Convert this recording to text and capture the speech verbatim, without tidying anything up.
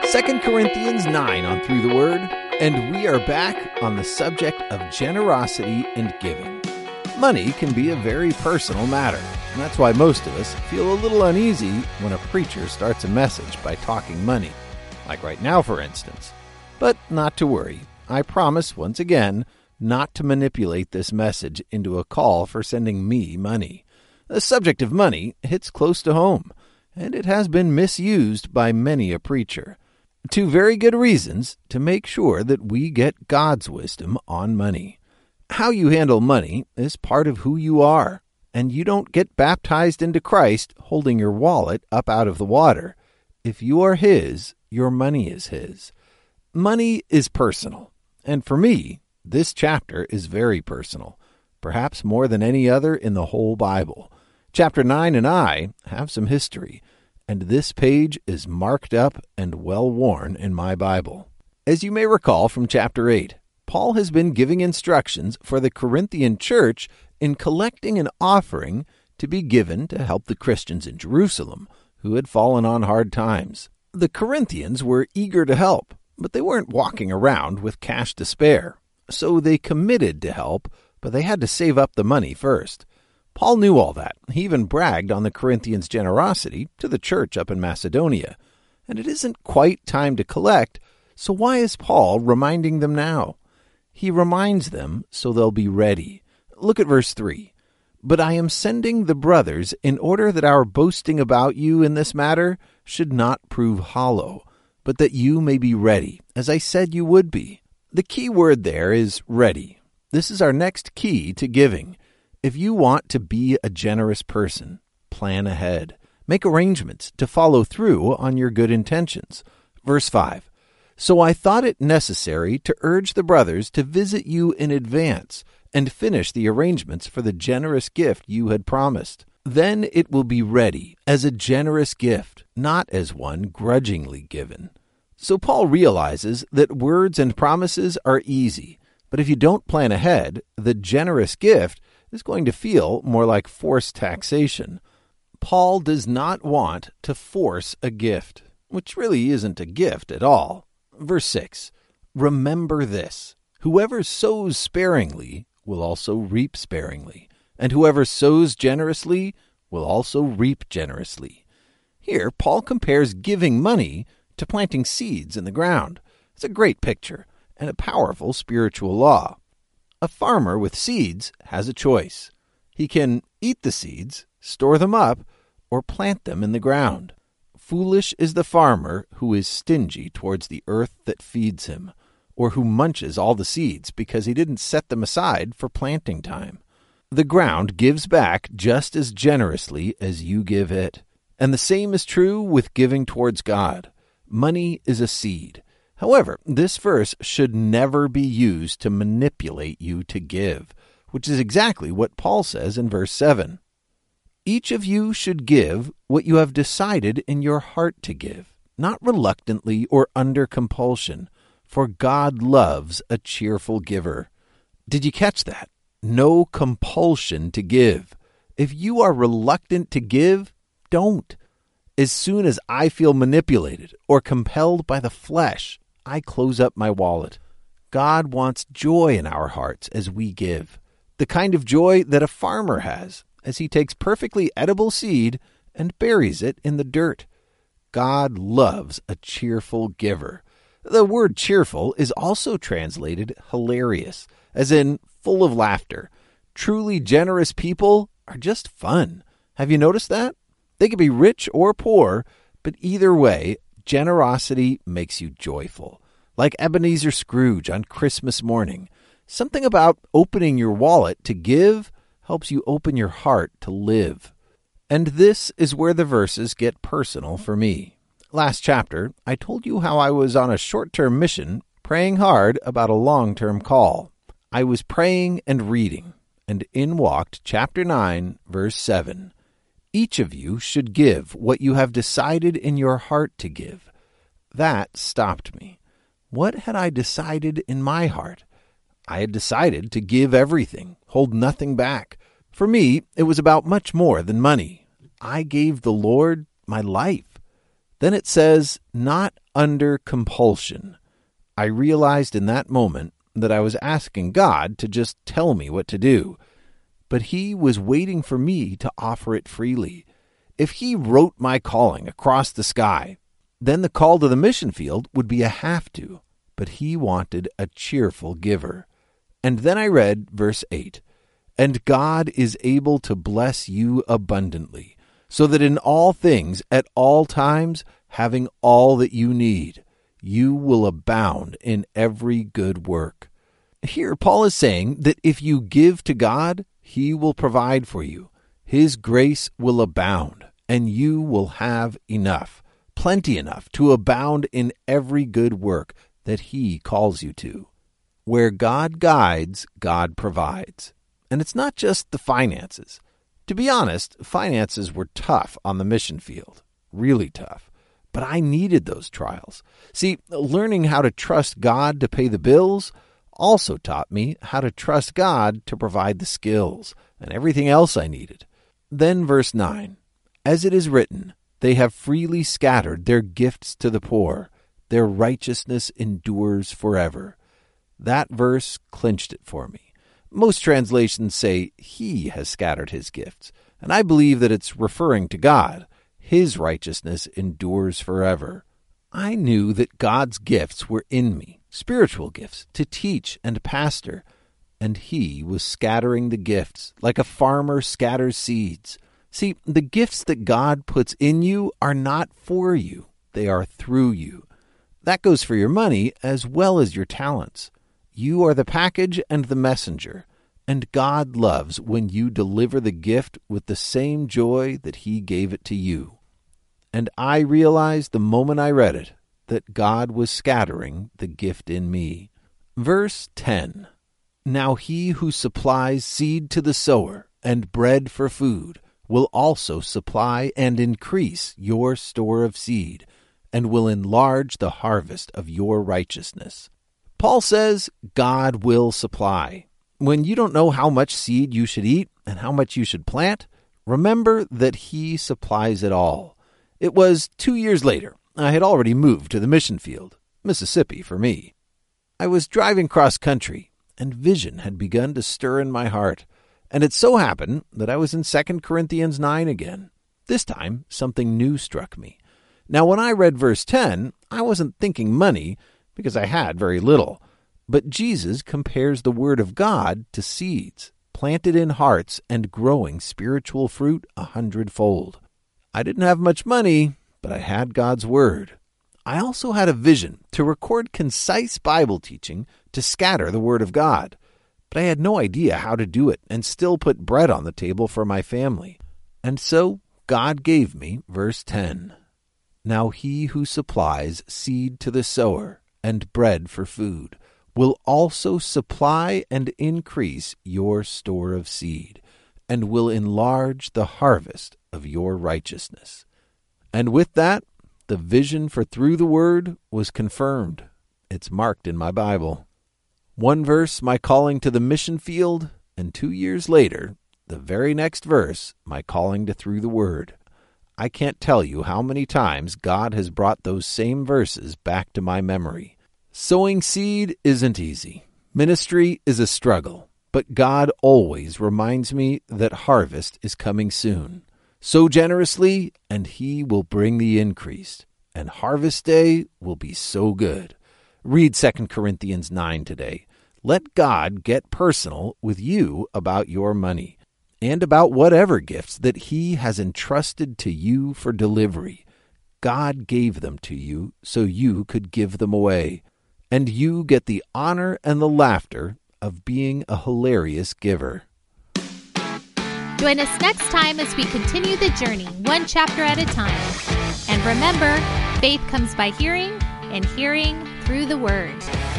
Second Corinthians nine on Through the Word, and we are back on the subject of generosity and giving. Money can be a very personal matter, and that's why most of us feel a little uneasy when a preacher starts a message by talking money, like right now, for instance. But not to worry. I promise, once again, not to manipulate this message into a call for sending me money. The subject of money hits close to home, and it has been misused by many a preacher. Two very good reasons to make sure that we get God's wisdom on money. How you handle money is part of who you are, and you don't get baptized into Christ holding your wallet up out of the water. If you are His, your money is His. Money is personal, and for me, this chapter is very personal, perhaps more than any other in the whole Bible. Chapter nine and I have some history, and this page is marked up and well-worn in my Bible. As you may recall from chapter eight, Paul has been giving instructions for the Corinthian church in collecting an offering to be given to help the Christians in Jerusalem who had fallen on hard times. The Corinthians were eager to help, but they weren't walking around with cash to spare. So they committed to help, but they had to save up the money first. Paul knew all that. He even bragged on the Corinthians' generosity to the church up in Macedonia. And it isn't quite time to collect, so why is Paul reminding them now? He reminds them so they'll be ready. Look at verse three. But I am sending the brothers in order that our boasting about you in this matter should not prove hollow, but that you may be ready, as I said you would be. The key word there is ready. This is our next key to giving. If you want to be a generous person, plan ahead. Make arrangements to follow through on your good intentions. Verse five. So I thought it necessary to urge the brothers to visit you in advance and finish the arrangements for the generous gift you had promised. Then it will be ready as a generous gift, not as one grudgingly given. So Paul realizes that words and promises are easy, but if you don't plan ahead, the generous gift is going to feel more like forced taxation. Paul does not want to force a gift, which really isn't a gift at all. Verse six, remember this, whoever sows sparingly will also reap sparingly, and whoever sows generously will also reap generously. Here, Paul compares giving money to planting seeds in the ground. It's a great picture and a powerful spiritual law. A farmer with seeds has a choice. He can eat the seeds, store them up, or plant them in the ground. Foolish is the farmer who is stingy towards the earth that feeds him, or who munches all the seeds because he didn't set them aside for planting time. The ground gives back just as generously as you give it. And the same is true with giving towards God. Money is a seed. However, this verse should never be used to manipulate you to give, which is exactly what Paul says in verse seven. Each of you should give what you have decided in your heart to give, not reluctantly or under compulsion, for God loves a cheerful giver. Did you catch that? No compulsion to give. If you are reluctant to give, don't. As soon as I feel manipulated or compelled by the flesh, I close up my wallet. God wants joy in our hearts as we give, the kind of joy that a farmer has as he takes perfectly edible seed and buries it in the dirt. God loves a cheerful giver. The word cheerful is also translated hilarious, as in full of laughter. Truly generous people are just fun. Have you noticed that? They can be rich or poor, but either way, generosity makes you joyful. Like Ebenezer Scrooge on Christmas morning, something about opening your wallet to give helps you open your heart to live. And this is where the verses get personal for me. Last chapter, I told you how I was on a short-term mission, praying hard about a long-term call. I was praying and reading, and in walked chapter nine, verse seven. Each of you should give what you have decided in your heart to give. That stopped me. What had I decided in my heart? I had decided to give everything, hold nothing back. For me, it was about much more than money. I gave the Lord my life. Then it says, not under compulsion. I realized in that moment that I was asking God to just tell me what to do. But He was waiting for me to offer it freely. If He wrote my calling across the sky, then the call to the mission field would be a have to. But He wanted a cheerful giver. And then I read verse eight. And God is able to bless you abundantly, so that in all things, at all times, having all that you need, you will abound in every good work. Here, Paul is saying that if you give to God, He will provide for you. His grace will abound, and you will have enough, plenty enough to abound in every good work that He calls you to. Where God guides, God provides. And it's not just the finances. To be honest, finances were tough on the mission field, really tough. But I needed those trials. See, learning how to trust God to pay the bills also taught me how to trust God to provide the skills and everything else I needed. Then verse nine, as it is written, they have freely scattered their gifts to the poor. Their righteousness endures forever. That verse clinched it for me. Most translations say He has scattered His gifts, and I believe that it's referring to God. His righteousness endures forever. I knew that God's gifts were in me, spiritual gifts, to teach and pastor, and He was scattering the gifts like a farmer scatters seeds. See, the gifts that God puts in you are not for you. They are through you. That goes for your money as well as your talents. You are the package and the messenger, and God loves when you deliver the gift with the same joy that He gave it to you. And I realized the moment I read it that God was scattering the gift in me. Verse ten, now He who supplies seed to the sower and bread for food will also supply and increase your store of seed, and will enlarge the harvest of your righteousness. Paul says God will supply. When you don't know how much seed you should eat and how much you should plant, remember that He supplies it all. It was two years later. I had already moved to the mission field, Mississippi for me. I was driving cross country, and vision had begun to stir in my heart. And it so happened that I was in Second Corinthians nine again. This time, something new struck me. Now, when I read verse ten, I wasn't thinking money, because I had very little. But Jesus compares the Word of God to seeds, planted in hearts and growing spiritual fruit a hundredfold. I didn't have much money, but I had God's Word. I also had a vision to record concise Bible teaching to scatter the Word of God. But I had no idea how to do it and still put bread on the table for my family. And so God gave me verse ten. Now He who supplies seed to the sower and bread for food will also supply and increase your store of seed, and will enlarge the harvest of your righteousness. And with that, the vision for Through the Word was confirmed. It's marked in my Bible. One verse, my calling to the mission field, and two years later, the very next verse, my calling to Through the Word. I can't tell you how many times God has brought those same verses back to my memory. Sowing seed isn't easy. Ministry is a struggle. But God always reminds me that harvest is coming soon. Sow generously, and He will bring the increase. And harvest day will be so good. Read Second Corinthians nine today. Let God get personal with you about your money, and about whatever gifts that He has entrusted to you for delivery. God gave them to you so you could give them away, and you get the honor and the laughter of being a hilarious giver. Join us next time as we continue the journey, one chapter at a time. And remember, faith comes by hearing, and hearing through the Word.